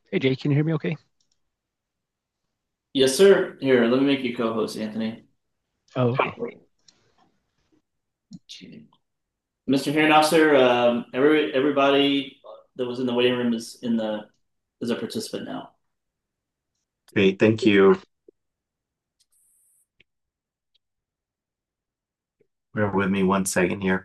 Hey Jay, can you hear me okay? Yes, sir. Here, let me make you co-host, Anthony. Oh, okay. Okay. Mr. Hearing Officer, everybody that was in the waiting room is a participant now. Great, thank you. Bear with me one second here.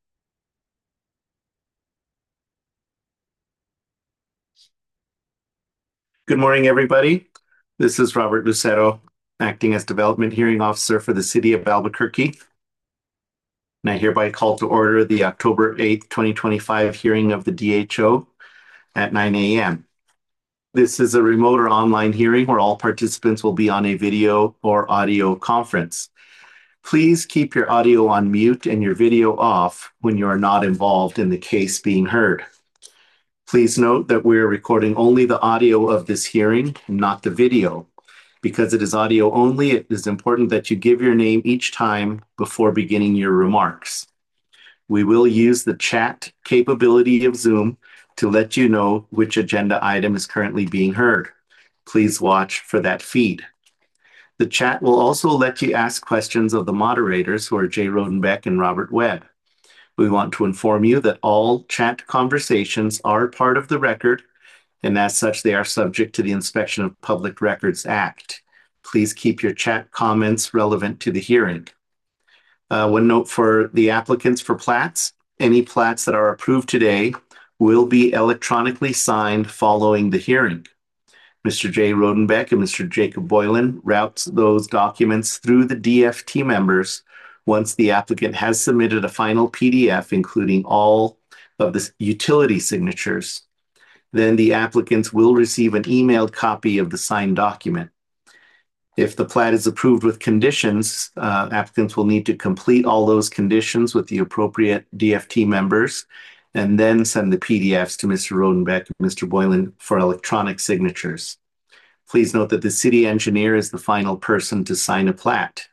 Good morning, everybody. This is Robert Lucero, acting as Development Hearing Officer for the City of Albuquerque. And I hereby call to order the October 8th, 2025 hearing of the DHO at 9 a.m. This is a remote or online hearing where all participants will be on a video or audio conference. Please keep your audio on mute and your video off when you are not involved in the case being heard. Please note that we're recording only the audio of this hearing, not the video. Because it is audio only, it is important that you give your name each time before beginning your remarks. We will use the chat capability of Zoom to let you know which agenda item is currently being heard. Please watch for that feed. The chat will also let you ask questions of the moderators, who are Jay Rodenbeck and Robert Webb. We want to inform you that all chat conversations are part of the record, and as such, they are subject to the Inspection of Public Records Act. Please keep your chat comments relevant to the hearing. One note for the applicants for plats: any plats that are approved today will be electronically signed following the hearing. Mr. Jay Rodenbeck and Mr. Jacob Boylan routes those documents through the DFT members once the applicant has submitted a final PDF, including all of the utility signatures. Then the applicants will receive an emailed copy of the signed document. If the plat is approved with conditions, applicants will need to complete all those conditions with the appropriate DFT members and then send the PDFs to Mr. Rodenbeck and Mr. Boylan for electronic signatures. Please note that the city engineer is the final person to sign a plat.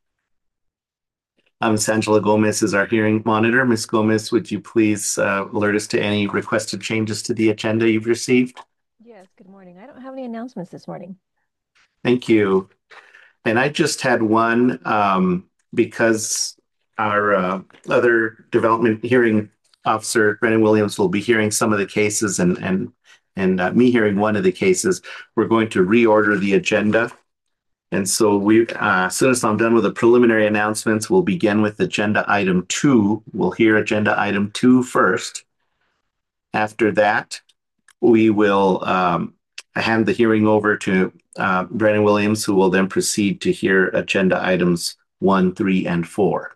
Ms. Angela Gomez is our hearing monitor. Ms. Gomez, would you please alert us to any requested changes to the agenda you've received? Yes, good morning. I don't have any announcements this morning. Thank you. And I just had one because our other development hearing officer, Brennan Williams, will be hearing some of the cases and me hearing one of the cases. We're going to reorder the agenda. And so as soon as I'm done with the preliminary announcements, we'll begin with agenda item 2. We'll hear agenda item 2 first. After that, we will hand the hearing over to Brennan Williams, who will then proceed to hear agenda items 1, 3, and 4.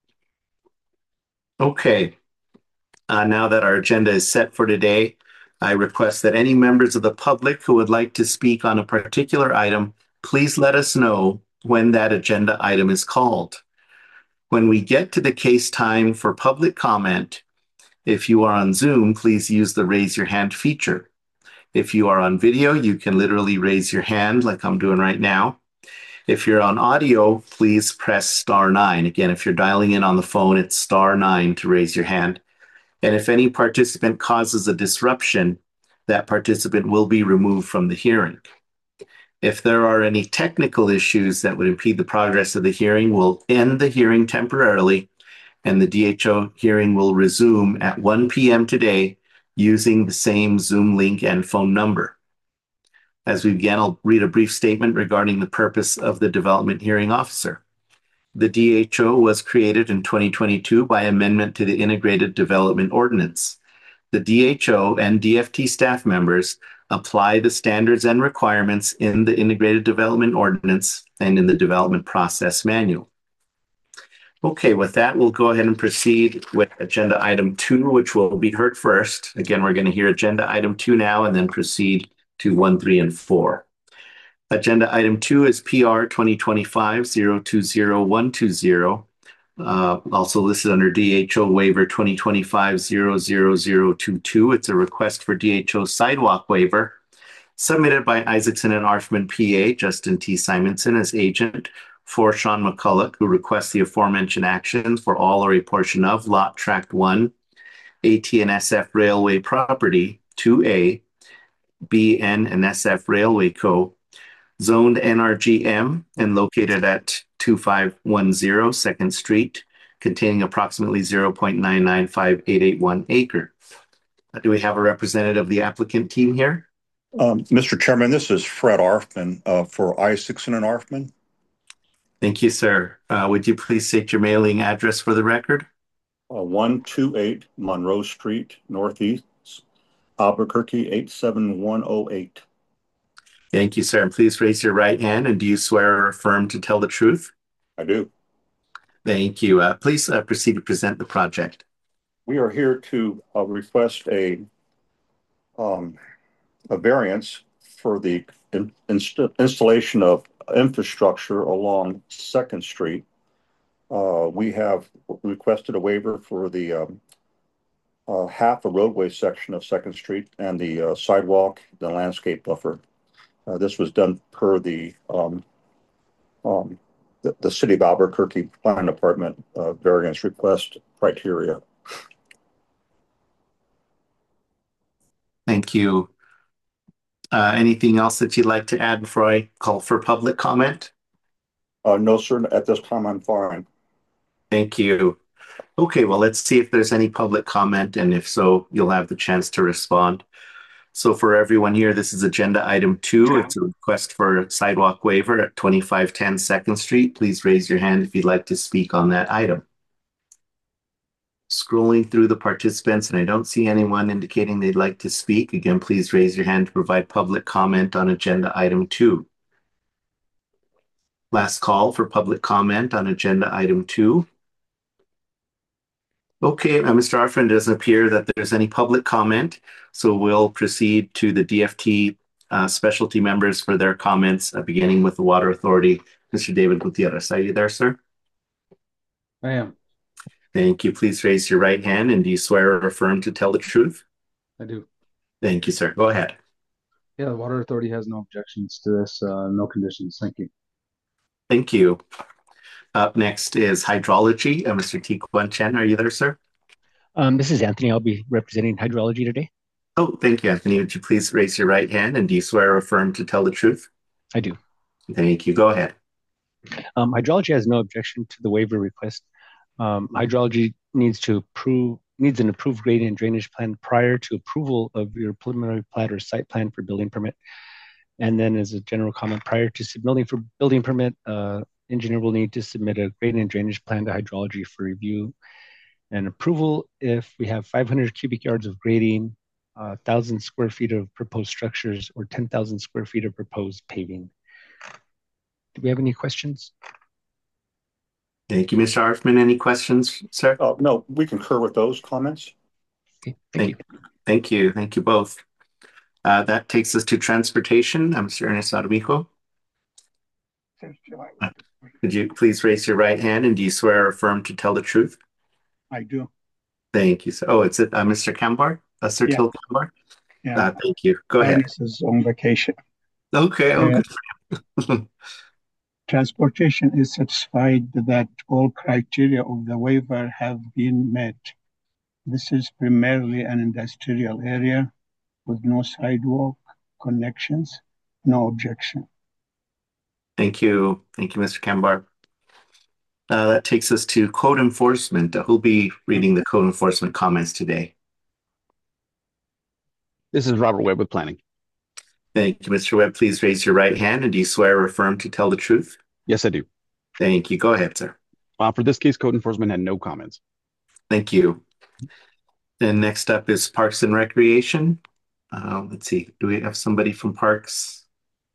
Okay, now that our agenda is set for today, I request that any members of the public who would like to speak on a particular item, please let us know when that agenda item is called. When we get to the case time for public comment, if you are on Zoom, please use the raise your hand feature. If you are on video, you can literally raise your hand like I'm doing right now. If you're on audio, please press *9. Again, if you're dialing in on the phone, it's *9 to raise your hand. And if any participant causes a disruption, that participant will be removed from the hearing. If there are any technical issues that would impede the progress of the hearing, we'll end the hearing temporarily, and the DHO hearing will resume at 1 p.m. today using the same Zoom link and phone number. As we begin, I'll read a brief statement regarding the purpose of the Development Hearing Officer. The DHO was created in 2022 by amendment to the Integrated Development Ordinance. The DHO and DFT staff members apply the standards and requirements in the Integrated Development Ordinance and in the Development Process Manual. Okay, with that, we'll go ahead and proceed with agenda item 2, which will be heard first. Again, we're going to hear agenda item 2 now and then proceed to 1, 3, and 4. Agenda item 2 is PR 2025-020120, also listed under DHO waiver 2025-00022. It's a request for DHO sidewalk waiver submitted by Isaacson and Arfman PA, Justin T. Simonson as agent for Sean McCulloch, who requests the aforementioned actions for all or a portion of Lot Tract 1, AT&SF Railway Property 2A, BN and SF Railway Co., zoned NRGM and located at 2510 Second Street, containing approximately 0.9958881 acre. Do we have a representative of the applicant team here? Mr. Chairman, this is Fred Arfman for Isaacson and Arfman. Thank you, sir. Would you please state your mailing address for the record? 128 Monroe Street, Northeast, Albuquerque 87108. Thank you, sir. And please raise your right hand. And do you swear or affirm to tell the truth? I do. Thank you. Please proceed to present the project. We are here to request a variance for the installation of infrastructure along Second Street. We have requested a waiver for the half a roadway section of Second Street and the sidewalk, the landscape buffer. This was done per the City of Albuquerque Planning Department variance request criteria. Thank you. Anything else that you'd like to add before I call for public comment? No, sir. At this time, I'm fine. Thank you. Okay, well, let's see if there's any public comment, and if so, you'll have the chance to respond. So for everyone here, this is agenda item 2. It's a request for a sidewalk waiver at 2510 Second Street. Please raise your hand if you'd like to speak on that item. Scrolling through the participants, and I don't see anyone indicating they'd like to speak. Again, please raise your hand to provide public comment on agenda item 2. Last call for public comment on agenda item 2. Okay, Mr. Arfman, it doesn't appear that there's any public comment, so we'll proceed to the DFT specialty members for their comments, beginning with the Water Authority. Mr. David Gutierrez, are you there, sir? I am. Thank you. Please raise your right hand, and do you swear or affirm to tell the truth? I do. Thank you, sir. Go ahead. Yeah, the Water Authority has no objections to this, no conditions. Thank you. Thank you. Up next is Hydrology. Mr. T. Kwan Chen, are you there, sir? This is Anthony. I'll be representing Hydrology today. Oh, thank you, Anthony. Would you please raise your right hand, and do you swear or affirm to tell the truth? I do. Thank you. Go ahead. Hydrology has no objection to the waiver request. Hydrology needs an approved grading and drainage plan prior to approval of your preliminary plat or site plan for building permit. And then as a general comment, prior to submitting for building permit, engineer will need to submit a grading and drainage plan to Hydrology for review and approval if we have 500 cubic yards of grading, 1,000 square feet of proposed structures, or 10,000 square feet of proposed paving. Do we have any questions? Thank you, Mr. Arfman. Any questions, sir? No, we concur with those comments. Okay, thank you. Thank you. Thank you both. That takes us to transportation. Mr. Ernest Araujo. Could you please raise your right hand, and do you swear or affirm to tell the truth? I do. Thank you. Oh, it's Mr. Kambar? Sir Yeah. Till Kambar? Yeah. Thank you. Go ahead. This is on vacation. Okay. Oh, good for you. Transportation is satisfied that all criteria of the waiver have been met. This is primarily an industrial area with no sidewalk connections, no objection. Thank you. Thank you, Mr. Kambar. That takes us to code enforcement. Who'll be reading the code enforcement comments today? This is Robert Webb with Planning. Thank you, Mr. Webb. Please raise your right hand, and do you swear or affirm to tell the truth? Yes, I do. Thank you. Go ahead, sir. For this case, code enforcement had no comments. Thank you. Then next up is Parks and Recreation. Let's see. Do we have somebody from Parks?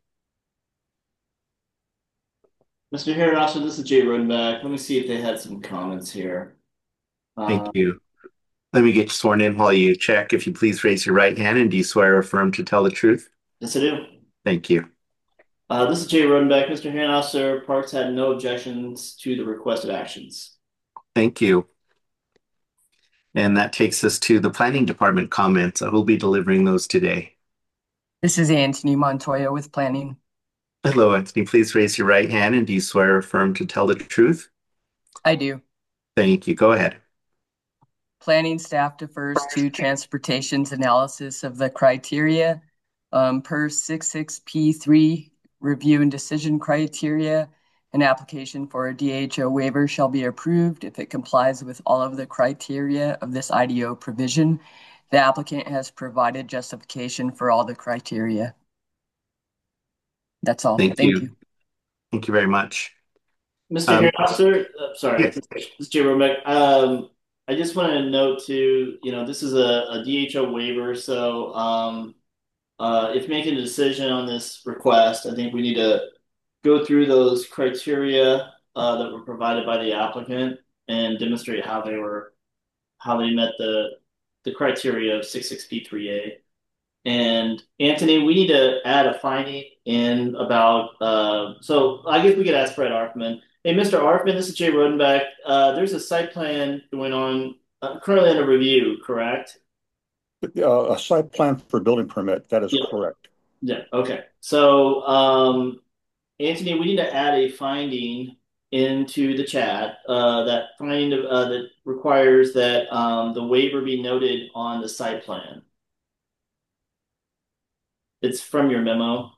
Mr. Harrison, this is Jay Rodenbach. Let me see if they had some comments here. Thank you. Let me get you sworn in while you check. If you please raise your right hand, and do you swear or affirm to tell the truth? Yes, I do. Thank you. This is Jay Rodenbach. Mr. Hanhauser, Parks had no objections to the requested actions. Thank you. And that takes us to the Planning Department comments. I will be delivering those today. This is Anthony Montoya with Planning. Hello, Anthony. Please raise your right hand, and do you swear or affirm to tell the truth? I do. Thank you. Go ahead. Planning staff defers to transportation's analysis of the criteria Per 66P3, review and decision criteria, an application for a DHO waiver shall be approved if it complies with all of the criteria of this IDO provision. The applicant has provided justification for all the criteria. That's all. Thank Thank you. you. Thank you very much. Mr. Hairdosser, sorry, yes. this is Jay Romek. I just want to note too, this is a DHO waiver, so if making a decision on this request, I think we need to go through those criteria that were provided by the applicant and demonstrate how they met the criteria of 66P3A. And Anthony, we need to add a finding in about, so I guess we could ask Fred Arfman. Hey, Mr. Arfman, this is Jay Rodenbeck. There's a site plan going on, currently under review, correct? A site plan for building permit, that is correct. Yeah, okay. So, Anthony, we need to add a finding into the chat, that finding that requires that the waiver be noted on the site plan. It's from your memo.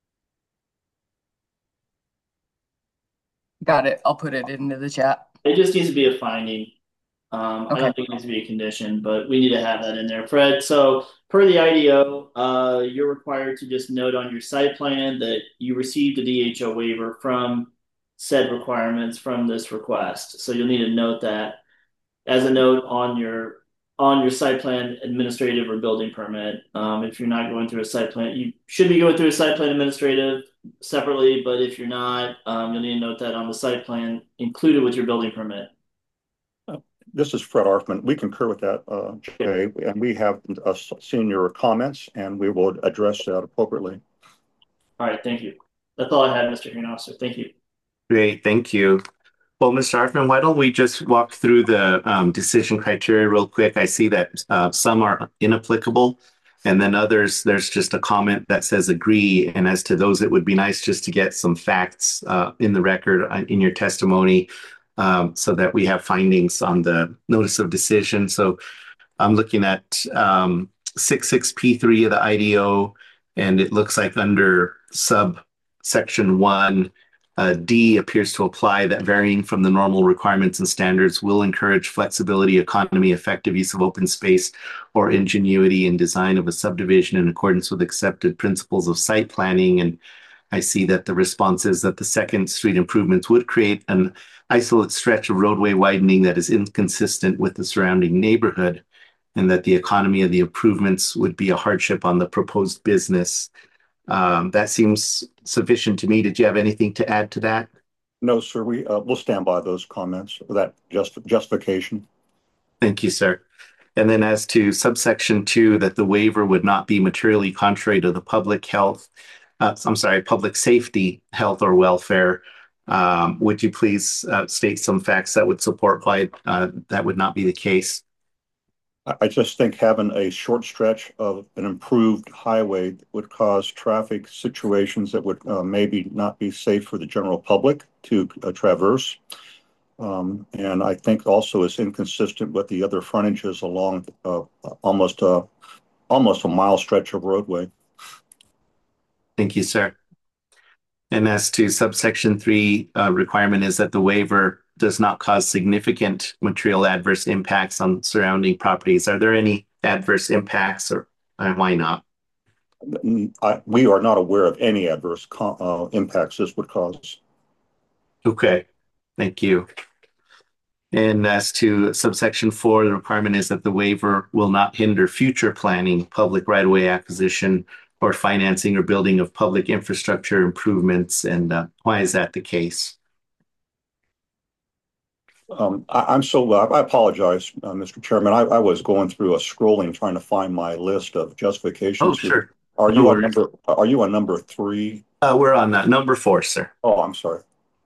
Got it. I'll put it into the chat. It just needs to be a finding. I Okay. don't think it needs to be a condition, but we need to have that in there. Fred, so per the IDO, you're required to just note on your site plan that you received a DHO waiver from said requirements from this request. So you'll need to note that as a note on your site plan, administrative or building permit. If you're not going through a site plan, you should be going through a site plan administrative separately, but if you're not, you'll need to note that on the site plan included with your building permit. This is Fred Arfman. We concur with that, Jay, and we have seen your comments, and we will address that appropriately. All right, thank you. That's all I had, Mr. Hearing Officer. Thank you. Great, thank you. Well, Mr. Arfman, why don't we just walk through the decision criteria real quick? I see that some are inapplicable, and then others, there's just a comment that says agree. And as to those, it would be nice just to get some facts in the record in your testimony, so that we have findings on the notice of decision. So I'm looking at 66P3 of the IDO, and it looks like under subsection 1, D appears to apply that varying from the normal requirements and standards will encourage flexibility, economy, effective use of open space, or ingenuity in design of a subdivision in accordance with accepted principles of site planning. And I see that the response is that the Second Street improvements would create an isolate stretch of roadway widening that is inconsistent with the surrounding neighborhood, and that the economy of the improvements would be a hardship on the proposed business. That seems sufficient to me. Did you have anything to add to that? No, sir. We'll stand by those comments, that justification. Thank you, sir. And then as to subsection 2, that the waiver would not be materially contrary to the public safety, health, or welfare. Would you please state some facts that would support why that would not be the case? I just think having a short stretch of an improved highway would cause traffic situations that would maybe not be safe for the general public to traverse. And I think also it's inconsistent with the other frontages along almost a mile stretch of roadway. Thank you, sir. And as to subsection 3, requirement is that the waiver does not cause significant material adverse impacts on surrounding properties. Are there any adverse impacts, or why not? We are not aware of any adverse impacts this would cause. Okay, thank you. And as to subsection 4, the requirement is that the waiver will not hinder future planning, public right-of-way acquisition, or financing or building of public infrastructure improvements. And why is that the case? I apologize, Mr. Chairman. I was going through a scrolling trying to find my list of justifications. Oh, sure. Are you on number 3? We're on number 4, sir. Oh, I'm sorry.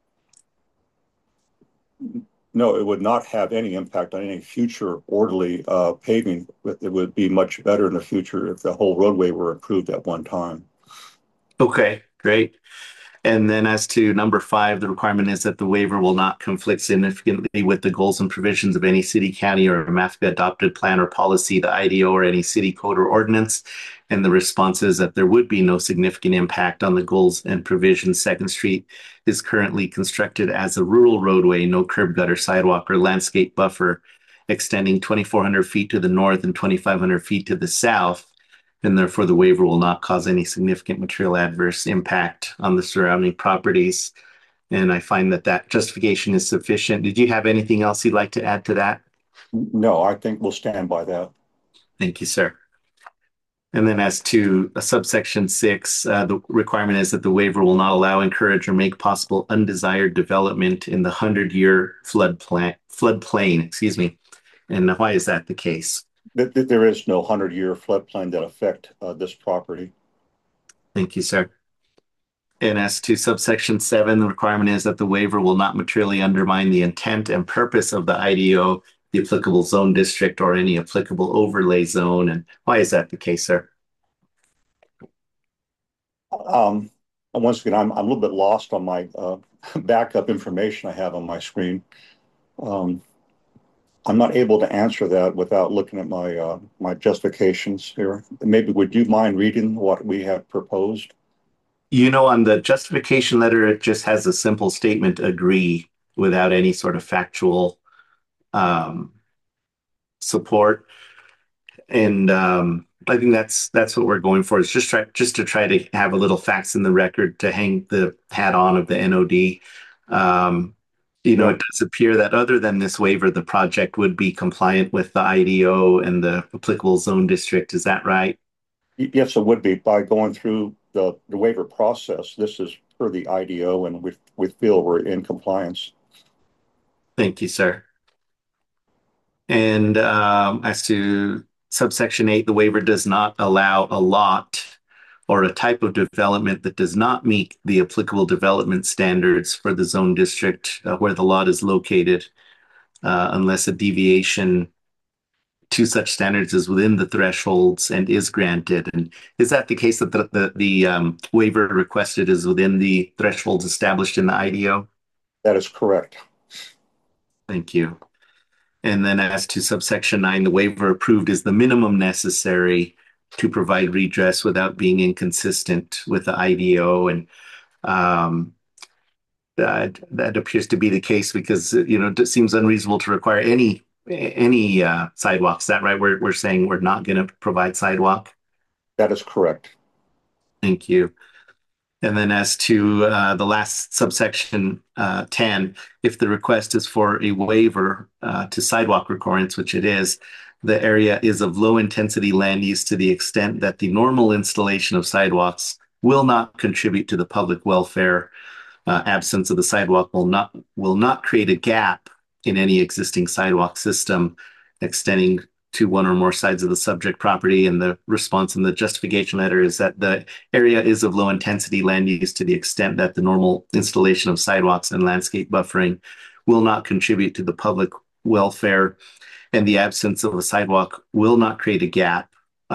No, it would not have any impact on any future orderly paving. It would be much better in the future if the whole roadway were improved at one time. Okay, great. And then as to number 5, the requirement is that the waiver will not conflict significantly with the goals and provisions of any city, county, or MAFCA adopted plan or policy, the IDO, or any city code or ordinance. And the response is that there would be no significant impact on the goals and provisions. 2nd Street is currently constructed as a rural roadway, no curb, gutter, sidewalk, or landscape buffer extending 2,400 feet to the north and 2,500 feet to the south, and therefore the waiver will not cause any significant material adverse impact on the surrounding properties. And I find that that justification is sufficient. Did you have anything else you'd like to add to that? No, I think we'll stand by that. Thank you, sir. And then as to subsection 6, the requirement is that the waiver will not allow, encourage, or make possible undesired development in the 100-year floodplain. And why is that the case? There is no 100-year floodplain that affect this property. Thank you, sir. And as to subsection 7, the requirement is that the waiver will not materially undermine the intent and purpose of the IDO, the applicable zone district, or any applicable overlay zone. And why is that the case, sir? Once again, I'm a little bit lost on my backup information I have on my screen. I'm not able to answer that without looking at my my justifications here. Maybe would you mind reading what we have proposed? You know, on the justification letter, it just has a simple statement, agree, without any sort of factual support. And I think that's what we're going for, is just to try to have a little facts in the record to hang the hat on of the NOD. It does appear that other than this waiver, the project would be compliant with the IDO and the applicable zone district. Is that right? Yes, it would be. By going through the waiver process, this is per the IDO, and we feel we're in compliance. Thank you, sir. And as to subsection 8, the waiver does not allow a lot or a type of development that does not meet the applicable development standards for the zone district where the lot is located, unless a deviation to such standards is within the thresholds and is granted. And is that the case, that the waiver requested is within the thresholds established in the IDO? That is correct. Thank you. And then as to subsection 9, the waiver approved is the minimum necessary to provide redress without being inconsistent with the IDO. And that appears to be the case because, it seems unreasonable to require any sidewalks. Is that right? We're saying we're not going to provide sidewalk? That is correct. Thank you. And then as to the last subsection 10, if the request is for a waiver to sidewalk requirements, which it is, the area is of low intensity land use to the extent that the normal installation of sidewalks will not contribute to the public welfare. Absence of the sidewalk will not create a gap in any existing sidewalk system extending to one or more sides of the subject property. And the response in the justification letter is that the area is of low intensity land use to the extent that the normal installation of sidewalks and landscape buffering will not contribute to the public welfare, and the absence of a sidewalk will not create a gap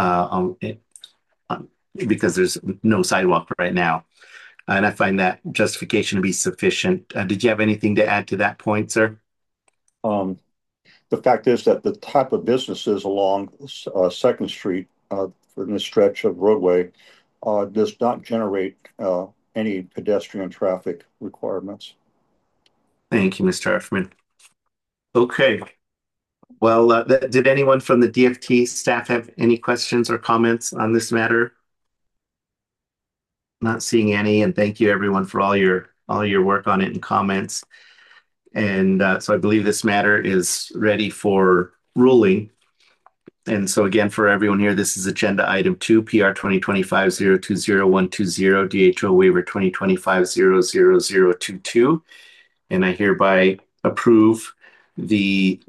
because there's no sidewalk right now. And I find that justification to be sufficient. Did you have anything to add to that point, sir? The fact is that the type of businesses along 2nd Street for this stretch of roadway does not generate any pedestrian traffic requirements. Thank you, Mr. Huffman. Okay. Well, did anyone from the DFT staff have any questions or comments on this matter? Not seeing any, and thank you everyone for all your work on it and comments. And so I believe this matter is ready for ruling. And so again, for everyone here, this is agenda item 2, PR 2025-020-120, DHO waiver 2025-00022. And I hereby approve the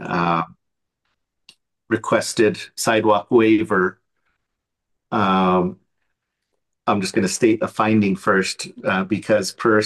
requested sidewalk waiver. I'm just going to state a finding first, because per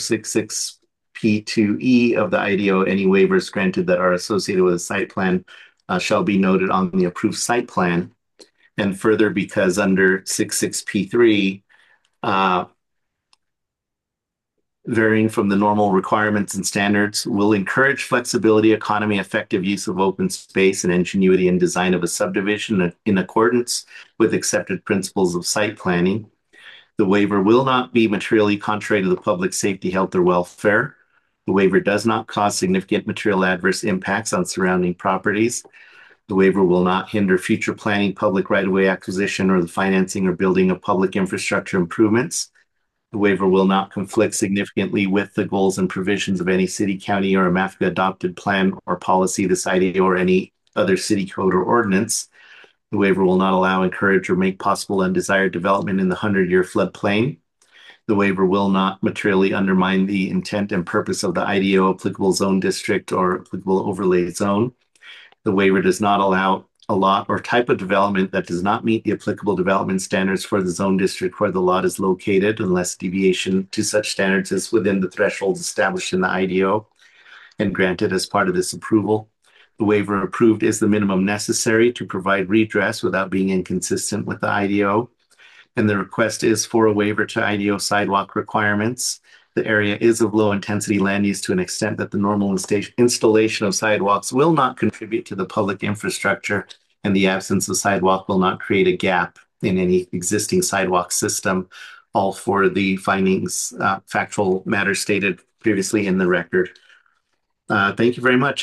66P2E of the IDO, any waivers granted that are associated with a site plan shall be noted on the approved site plan. And further, because under 66P3, varying from the normal requirements and standards, will encourage flexibility, economy, effective use of open space, and ingenuity in design of a subdivision in accordance with accepted principles of site planning. The waiver will not be materially contrary to the public safety, health, or welfare. The waiver does not cause significant material adverse impacts on surrounding properties. The waiver will not hinder future planning, public right-of-way acquisition, or the financing or building of public infrastructure improvements. The waiver will not conflict significantly with the goals and provisions of any city, county, or AMAFCA adopted plan or policy, this IDA, or any other city code or ordinance. The waiver will not allow, encourage, or make possible undesired development in the 100-year floodplain. The waiver will not materially undermine the intent and purpose of the IDO, applicable zone district, or applicable overlay zone. The waiver does not allow a lot or type of development that does not meet the applicable development standards for the zone district where the lot is located, unless deviation to such standards is within the thresholds established in the IDO and granted as part of this approval. The waiver approved is the minimum necessary to provide redress without being inconsistent with the IDO. And the request is for a waiver to IDO sidewalk requirements. The area is of low intensity land use to an extent that the normal installation of sidewalks will not contribute to the public infrastructure, and the absence of sidewalk will not create a gap in any existing sidewalk system. All for the findings, factual matters stated previously in the record. Thank you very much,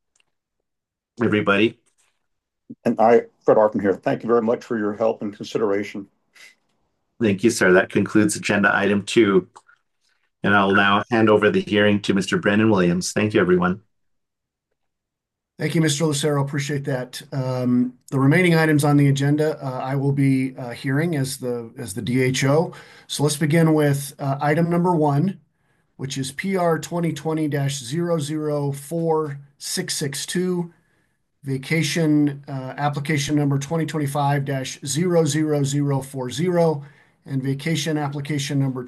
everybody. And Fred Arkin here. Thank you very much for your help and consideration. Thank you, sir. That concludes agenda item 2. And I'll now hand over the hearing to Mr. Brennan Williams. Thank you, everyone. Thank you, Mr. Lucero. Appreciate that. The remaining items on the agenda, I will be hearing as the DHO. So let's begin with item number 1, which is PR 2020-004662, vacation application number 2025-00040, and vacation application number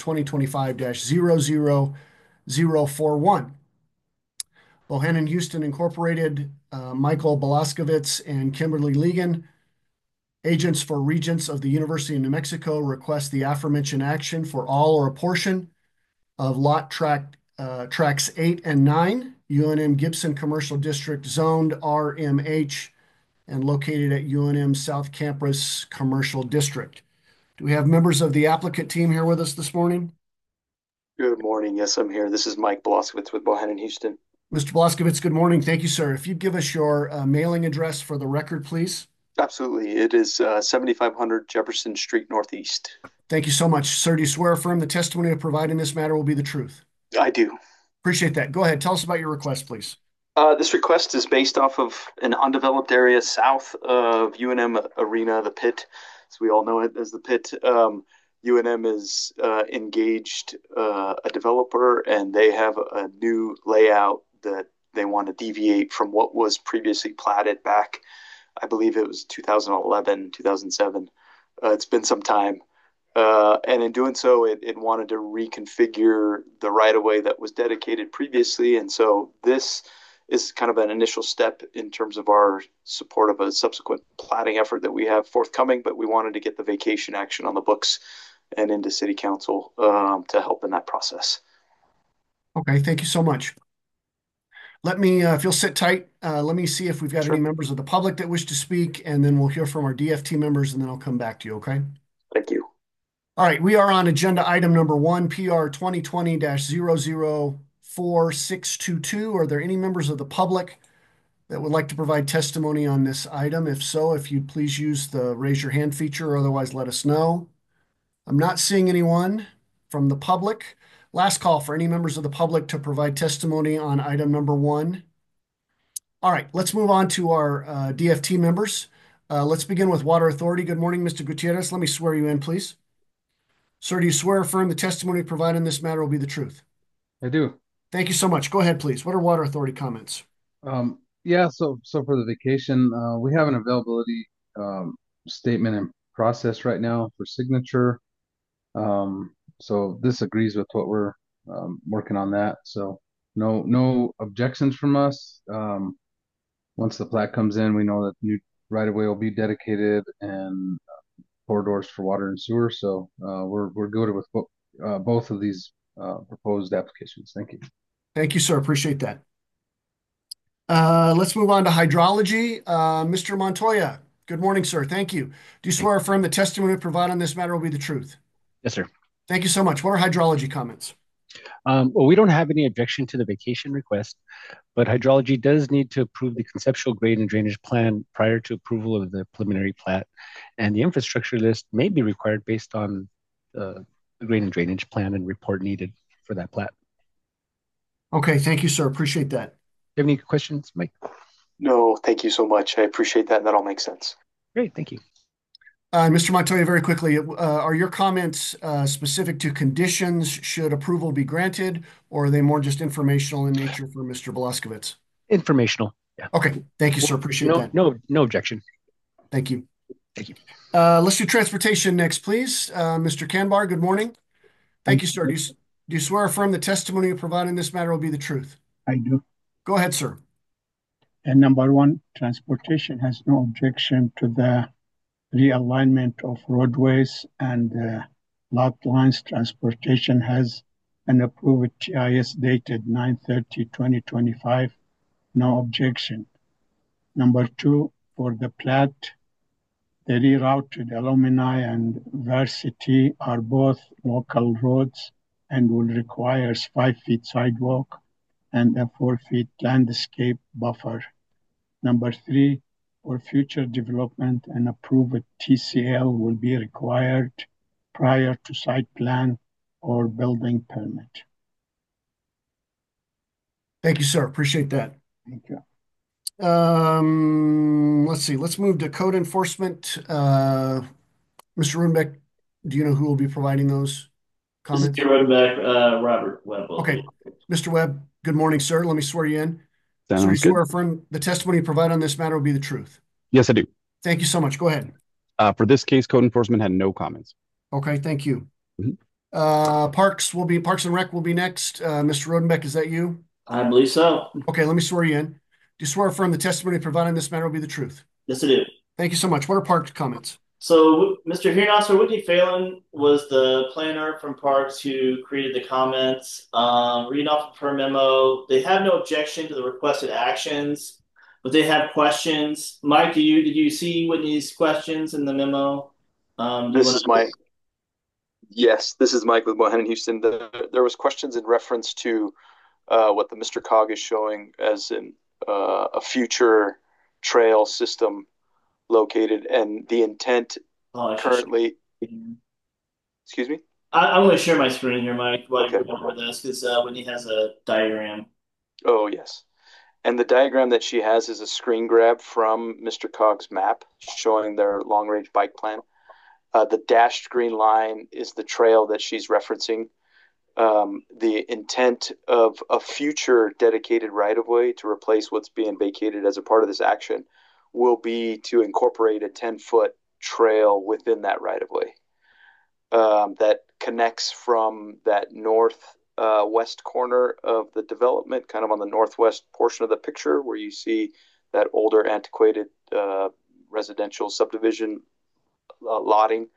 2025-00041. Bohannon Houston Incorporated, Michael Blaskovitz and Kimberly Legan, agents for Regents of the University of New Mexico, request the aforementioned action for all or a portion of lot tracks 8 and 9, UNM Gibson Commercial District, zoned RMH, and located at UNM South Campus Commercial District. Do we have members of the applicant team here with us this morning? Good morning. Yes, I'm here. This is Mike Blaskovitz with Bohannon Houston. Mr. Blaskovitz, good morning. Thank you, sir. If you'd give us your mailing address for the record, please. Absolutely. It is 7500 Jefferson Street Northeast. Thank you so much. Sir, do you swear or affirm the testimony to provide in this matter will be the truth? I do. Appreciate that. Go ahead. Tell us about your request, please. This request is based off of an undeveloped area south of UNM Arena, the pit, as we all know it as the pit. UNM is engaged a developer, and they have a new layout that they want to deviate from what was previously platted back, I believe it was 2011, 2007. It's been some time. And in doing so, it wanted to reconfigure the right-of-way that was dedicated previously. And so this is kind of an initial step in terms of our support of a subsequent platting effort that we have forthcoming, but we wanted to get the vacation action on the books and into City Council to help in that process. Okay, thank you so much. Let me, if you'll sit tight, let me see if we've got any members of the public that wish to speak, and then we'll hear from our DFT members, and then I'll come back to you, okay? Thank you. All right, we are on agenda item number 1, PR 2020-004622. Are there any members of the public that would like to provide testimony on this item? If so, if you'd please use the raise your hand feature, or otherwise let us know. I'm not seeing anyone from the public. Last call for any members of the public to provide testimony on item number 1. All right, let's move on to our DFT members. Let's begin with Water Authority. Good morning, Mr. Gutierrez. Let me swear you in, please. Sir, do you swear or affirm the testimony provided in this matter will be the truth? I do. Thank you so much. Go ahead, please. What are Water Authority comments? Yeah, so for the vacation, we have an availability statement in process right now for signature. So this agrees with what we're working on that. So no objections from us. Once the plat comes in, we know that new right-of-way will be dedicated and corridors for water and sewer. So we're good with both of these proposed applications. Thank you. Thank you, sir. Appreciate that. Let's move on to hydrology. Mr. Montoya, good morning, sir. Thank you. Do you swear or affirm the testimony provided on this matter will be the truth? Yes, sir. Thank you so much. What are hydrology comments? Well, we don't have any objection to the vacation request, but hydrology does need to approve the conceptual grade and drainage plan prior to approval of the preliminary plat. And the infrastructure list may be required based on the grade and drainage plan and report needed for that plat. Okay, thank you, sir. Appreciate that. Do you have any questions, Mike? No, thank you so much. I appreciate that. That all makes sense. Great, thank you. Mr. Montoya, very quickly, are your comments specific to conditions should approval be granted, or are they more just informational in nature for Mr. Velasquez? Informational. Yeah. Okay, thank you, sir. Appreciate that. No objection. Thank you. Thank you. Let's do transportation next, please. Mr. Kanbar, good morning. Thank you, sir. Do you swear or affirm the testimony you provide in this matter will be the truth? I do. Go ahead, sir. And number one, transportation has no objection to the realignment of roadways and lot lines. Transportation has an approved TIS dated 9/30/2025. No objection. Number two, for the plat, the rerouted alumni and varsity are both local roads and will require 5 feet sidewalk and a 4 feet landscape buffer. Number three, for future development, an approved TCL will be required prior to site plan or building permit. Thank you, sir. Appreciate that. Thank you. Let's see. Let's move to code enforcement. Mr. Rudenbeck, do you know who will be providing those comments? Mr. Rudenbeck, Robert Webb. Okay. Mr. Webb, good morning, sir. Let me swear you in. Sounds So you good. swear or affirm the testimony you provide on this matter will be the truth? Yes, I do. Thank you so much. Go ahead. For this case, code enforcement had no comments. Okay, thank you. Mhm. Parks and Rec will be next. Mr. Rodenbeck, is that you? I believe so. Okay, let me swear you in. Do you swear or affirm the testimony provided in this matter will be the truth? Yes, I do. Thank you so much. What are Parks comments? So, Mr. Hearing Officer Whitney Phelan was the planner from Parks who created the comments. Reading off of her memo, they have no objection to the requested actions, but they have questions. Mike, did you see Whitney's questions in the memo? Yes, this is Mike with Bohannon Houston. There was questions in reference to what the Mr. Cog is showing as in a future trail system located, and the intent currently. Excuse me? I'm going to share my screen here, Mike, while you're going over this, because Whitney has a diagram. Oh, yes. And the diagram that she has is a screen grab from Mr. Cog's map showing their long-range bike plan. The dashed green line is the trail that she's referencing. The intent of a future dedicated right-of-way to replace what's being vacated as a part of this action will be to incorporate a 10-foot trail within that right-of-way that connects from that west corner of the development, kind of on the northwest portion of the picture where you see that older antiquated residential subdivision lotting,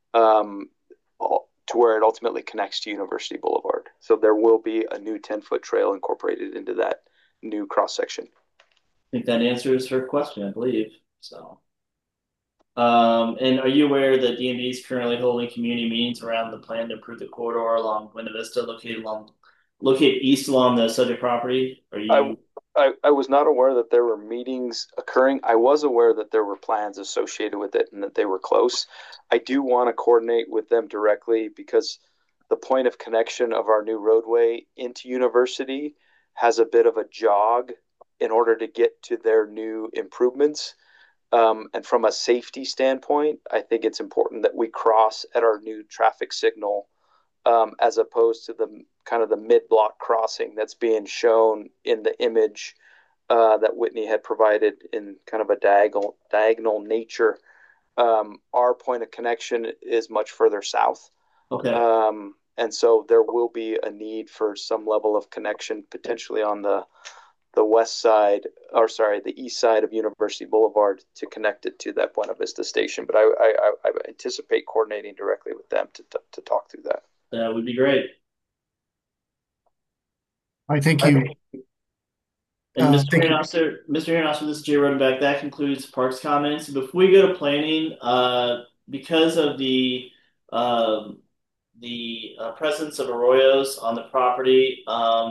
to where it ultimately connects to University Boulevard. So there will be a new 10-foot trail incorporated into that new cross-section. I think that answers her question, I believe. So, and are you aware that DMV is currently holding community meetings around the plan to improve the corridor along Buena Vista, located east along the subject property? Are you? I was not aware that there were meetings occurring. I was aware that there were plans associated with it and that they were close. I do want to coordinate with them directly because the point of connection of our new roadway into University has a bit of a jog in order to get to their new improvements. And from a safety standpoint, I think it's important that we cross at our new traffic signal as opposed to the kind of the mid-block crossing that's being shown in the image that Whitney had provided in kind of a diagonal nature. Our point of connection is much further south. Okay. And so there will be a need for some level of connection potentially on the east side of University Boulevard to connect it to that Buena Vista station. But I anticipate coordinating directly with them to talk through that. That would be great. All right, thank you. And Mr. Thank Hearing you. Officer, this is Jay Rodenbeck. That concludes Parks comments. Before we go to planning, because of the presence of arroyos on the property,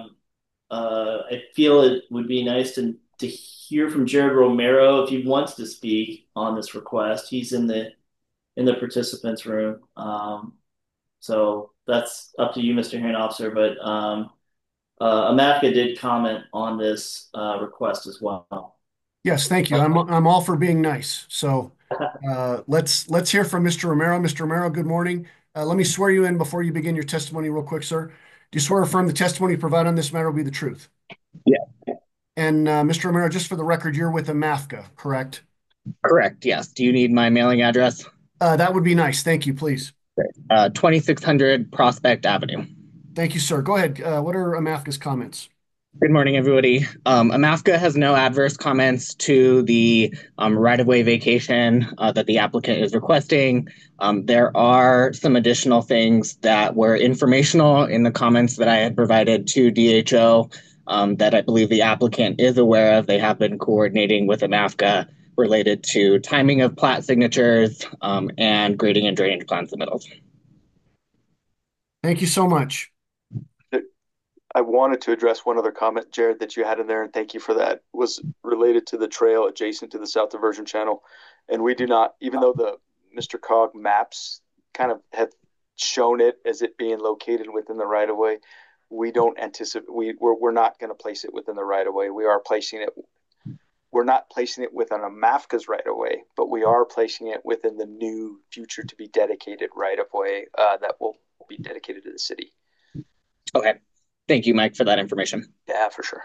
I feel it would be nice to hear from Jared Romero if he wants to speak on this request. He's in the participants room. So that's up to you, Mr. Hearing Officer. But Amafka did comment on this request as well. Yes, thank you. I'm all for being nice. So let's hear from Mr. Romero. Mr. Romero, good morning. Let me swear you in before you begin your testimony real quick, sir. Do you swear or affirm the testimony you provide on this matter will be the truth? Yeah. And Mr. Romero, just for the record, you're with Amafka, correct? Correct, yes. Do you need my mailing address? That would be nice. Thank you, please. 2600 Prospect Avenue. Thank you, sir. Go ahead. What are Amafka's comments? Good morning, everybody. Amafka has no adverse comments to the right-of-way vacation that the applicant is requesting. There are some additional things that were informational in the comments that I had provided to DHO that I believe the applicant is aware of. They have been coordinating with Amafka related to timing of plat signatures and grading and drainage plan submittals. Thank you so much. I wanted to address one other comment, Jared, that you had in there, and thank you for that, was related to the trail adjacent to the South Diversion Channel. And we do not, even though the Mr. Cog maps kind of have shown it as it being located within the right of way, we don't anticipate, we're not going to place it within the right of way. We're not placing it within Amafka's right of way, but we are placing it within the new future to be dedicated right of way that will be dedicated to the city. Okay. Thank you, Mike, for that information. Yeah, for sure.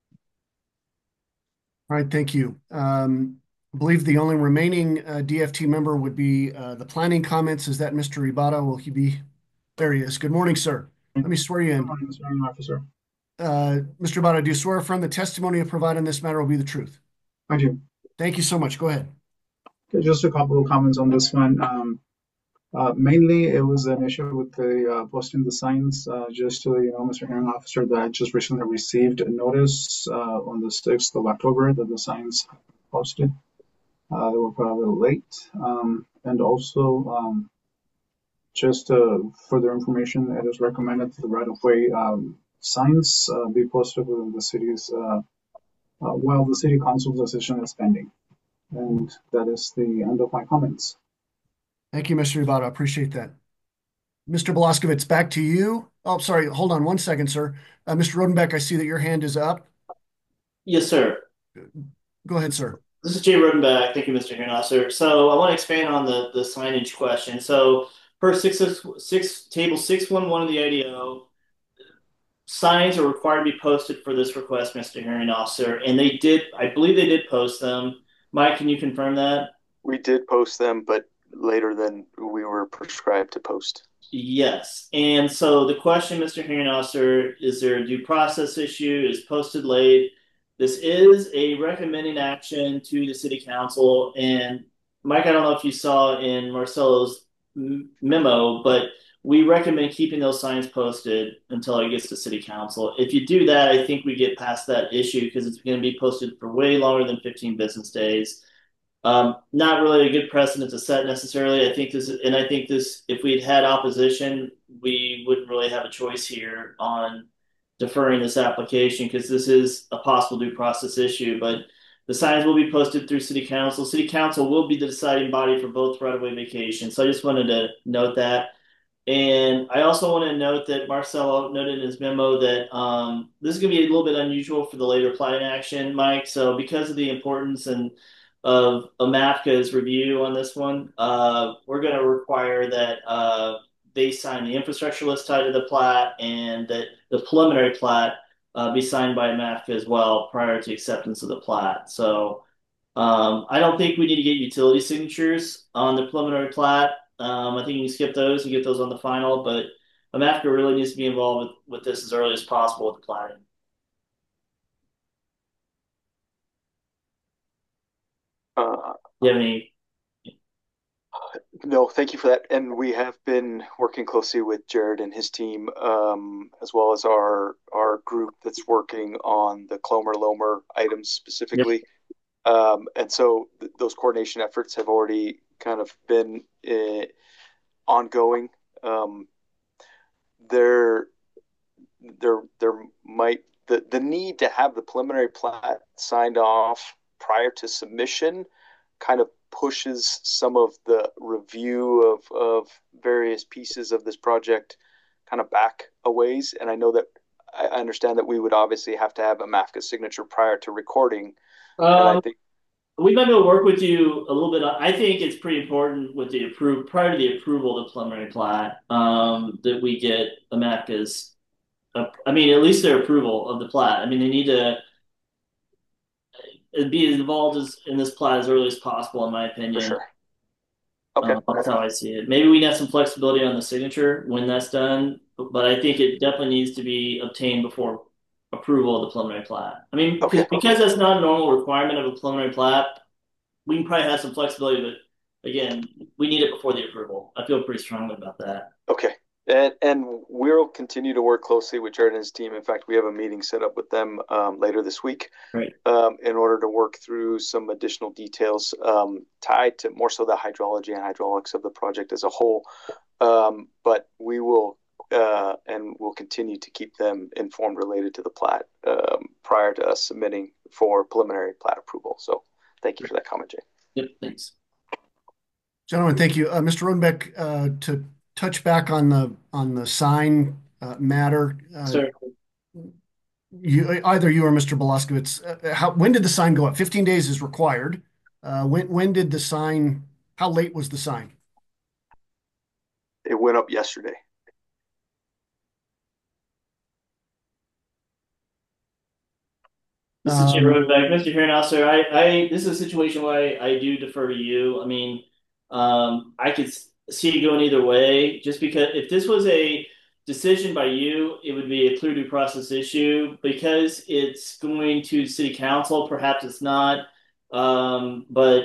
All right, thank you. I believe the only remaining DFT member would be the planning comments. Is that Mr. Ibata? Will he be? There he is. Good morning, sir. Let me swear you in. Good morning, Mr. Officer. Mr. Ibata, do you swear affirm the testimony you provide on this matter will be the truth? I do. Thank you so much. Go ahead. Okay, just a couple of comments on this one. Mainly, it was an issue with the posting the signs. Just to Mr. Hearing Officer, that I just recently received a notice on the 6th of October that the signs posted. They were put a little late. And also, just further information, it is recommended that the right-of-way signs be posted within the city's, while the city council's decision is pending. And that is the end of my comments. Thank you, Mr. Ibata. I appreciate that. Mr. Blaskovitz, back to you. Oh, sorry. Hold on one second, sir. Mr. Rodenbeck, I see that your hand is up. Yes, sir. Go ahead, sir. This is Jay Rodenbeck. Thank you, Mr. Hearing Officer. So I want to expand on the signage question. So per table 611 of the IDO, signs are required to be posted for this request, Mr. Hearing Officer. And they did, I believe they did post them. Mike, can you confirm that? We did post them, but later than we were prescribed to post. Yes. And so the question, Mr. Hearing Officer, is there a due process issue? Is posted late? This is a recommending action to the city council. And Mike, I don't know if you saw in Marcelo's memo, but we recommend keeping those signs posted until it gets to city council. If you do that, I think we get past that issue because it's going to be posted for way longer than 15 business days. Not really a good precedent to set necessarily. I think this, if we'd had opposition, we wouldn't really have a choice here on deferring this application because this is a possible due process issue. But the signs will be posted through City Council. City Council will be the deciding body for both right-of-way vacations. So I just wanted to note that. And I also want to note that Marcelo noted in his memo that this is going to be a little bit unusual for the later planning action, Mike. So because of the importance of Amafka's review on this one, we're going to require that they sign the infrastructure list tied to the plat and that the preliminary plat be signed by Amafka as well prior to acceptance of the plat. So I don't think we need to get utility signatures on the preliminary plat. I think you can skip those and get those on the final, but Amafka really needs to be involved with this as early as possible with the platting. Do you have any? No, thank you for that. And we have been working closely with Jared and his team, as well as our group that's working on the Clomer Lomer items specifically. And so those coordination efforts have already kind of been ongoing. There might the need to have the preliminary plat signed off prior to submission kind of pushes some of the review of various pieces of this project kind of back a ways. And I know that I understand that we would obviously have to have a MAFCA signature prior to recording. And I think we might be able to work with you a little bit. I think it's pretty important with the prior to the approval of the preliminary plat, that we get AMACA's, at least their approval of the plat. I mean, they need to be involved in this plat as early as possible, in my opinion. For sure. Okay. That's how I see it. Maybe we have some flexibility on the signature when that's done, but I think it definitely needs to be obtained before approval of the preliminary plat. I mean, because that's not a normal requirement of a preliminary plat, we can probably have some flexibility, but again, we need it before the approval. I feel pretty strongly about that. Okay. And we'll continue to work closely with Jared and his team. In fact, we have a meeting set up with them later this week, right, in order to work through some additional details tied to more so the hydrology and hydraulics of the project as a whole. But we will and we'll continue to keep them informed related to the plat prior to us submitting for preliminary plat approval. So thank you for that comment, Jay. Yep, thanks. Gentlemen, thank you. Mr. Rodenbeck, to touch back on the sign matter. Sir. Either you or Mr. Belaskowitz, when did the sign go up? 15 days is required. When did the sign, how late was the sign? It went up yesterday. Mr. Chair Rodenbeck, Mr. Herrenhauser, this is a situation where I do defer to you. I mean, I could see it going either way, just because if this was a decision by you, it would be a clear due process issue. Because it's going to city council, perhaps it's not. But,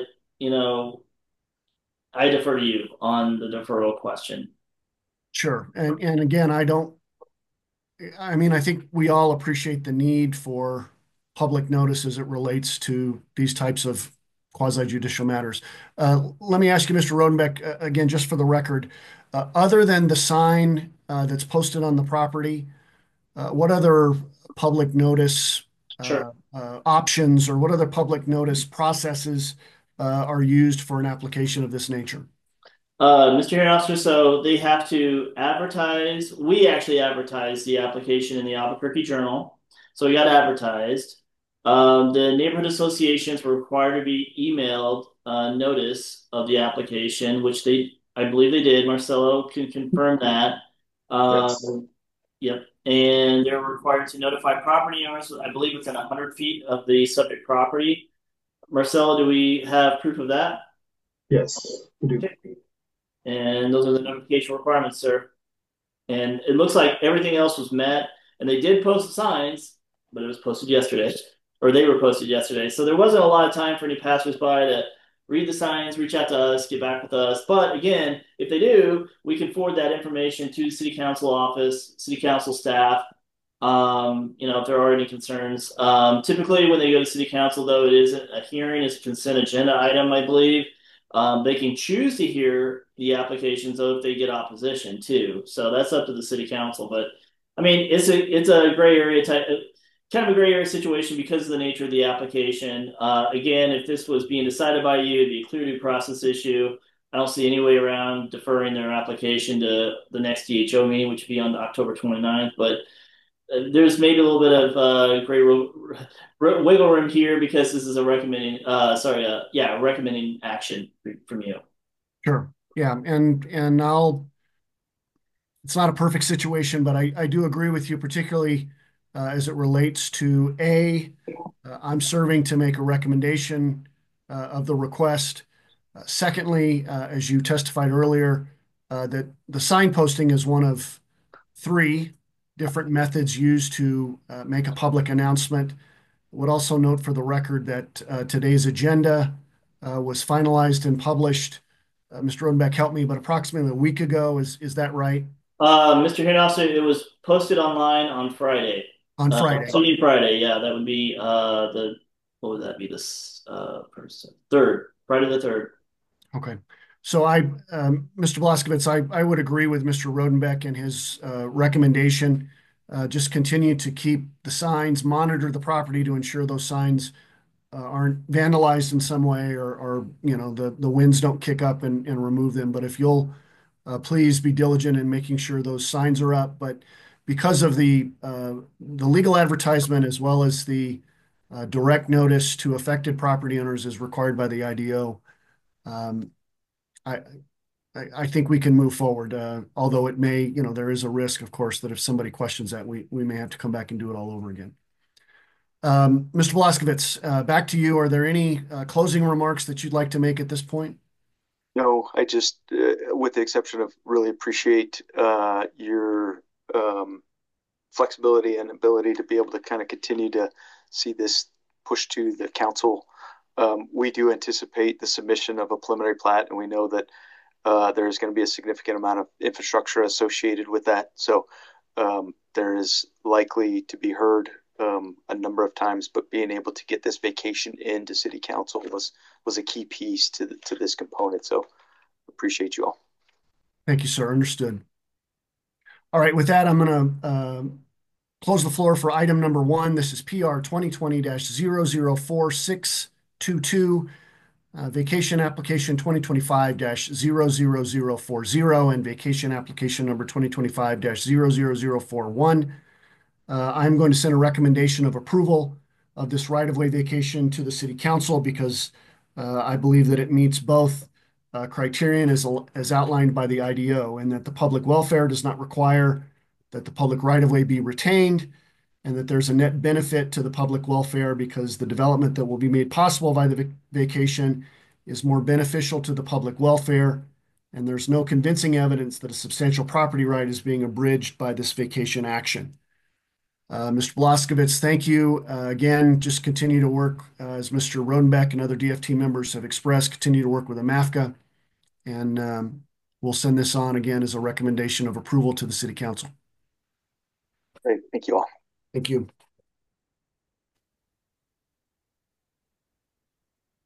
I defer to you on the deferral question. Sure. And again, I think we all appreciate the need for public notice as it relates to these types of quasi-judicial matters. Let me ask you, Mr. Rodenbeck, again, just for the record, other than the sign that's posted on the property, what other public notice options or what other public notice processes are used for an application of this nature? Mr. Herrenhauser, so they have to advertise. We actually advertise the application in the Albuquerque Journal. So we got advertised. The neighborhood associations were required to be emailed notice of the application, which I believe they did. Marcelo can confirm that. Yes. Yep. And they're required to notify property owners, I believe, within 100 feet of the subject property. Marcelo, do we have proof of that? Yes, we do. Okay. And those are the notification requirements, sir. And it looks like everything else was met. And they did post the signs, but it was posted yesterday. Or they were posted yesterday. So there wasn't a lot of time for any passersby to read the signs, reach out to us, get back with us. But again, if they do, we can forward that information to the city council office, city council staff, if there are any concerns. Typically when they go to city council, though, it isn't a hearing, it's a consent agenda item, I believe. They can choose to hear the applications, though, if they get opposition too. So that's up to the city council. But I mean, it's a gray area type, kind of a gray area situation because of the nature of the application. Again, if this was being decided by you, it'd be a clear due process issue. I don't see any way around deferring their application to the next DHO meeting, which would be on October 29th. But there's maybe a little bit of wiggle room here because this is a recommending action from you. Sure. Yeah. And it's not a perfect situation, but I do agree with you, particularly as it relates to I'm serving to make a recommendation of the request. Secondly, as you testified earlier, that the sign posting is one of 3 different methods used to make a public announcement. Would also note for the record that today's agenda was finalized and published Mr. Rodenbeck, help me, but approximately a week ago. Is that right? Mr. Hinoff, it was posted online on Friday. On Friday. Assuming Friday, yeah, that would be what would that be? This third, Friday the 3rd. Okay. So Mr. Blaskowitz, I would agree with Mr. Rodenbeck and his recommendation. Just continue to keep the signs, monitor the property to ensure those signs aren't vandalized in some way, or the winds don't kick up and remove them. But if you'll please be diligent in making sure those signs are up. But because of the legal advertisement as well as the direct notice to affected property owners is required by the IDO, I think we can move forward. Although it may, there is a risk, of course, that if somebody questions that, we may have to come back and do it all over again. Mr. Blaskowitz, back to you. Are there any closing remarks that you'd like to make at this point? No, I just, with the exception of really appreciate your flexibility and ability to be able to kind of continue to see this push to the council. We do anticipate the submission of a preliminary plat, and we know that there's going to be a significant amount of infrastructure associated with that. So there is likely to be heard a number of times, but being able to get this vacation into city council was a key piece to this component. So appreciate you all. Thank you, sir. Understood. All right, with that, I'm going to close the floor for item number 1. This is PR 2020-004622, vacation application 2025-00040, and vacation application number 2025-00041. I'm going to send a recommendation of approval of this right-of-way vacation to the city council because I believe that it meets both criterion as outlined by the IDO, and that the public welfare does not require that the public right-of-way be retained, and that there's a net benefit to the public welfare because the development that will be made possible by the vacation is more beneficial to the public welfare, and there's no convincing evidence that a substantial property right is being abridged by this vacation action. Mr. Blaskowitz, thank you. Again, just continue to work, as Mr. Rodenbeck and other DFT members have expressed, continue to work with AMAFCA, and we'll send this on again as a recommendation of approval to the City Council. Great. Thank you all. Thank you.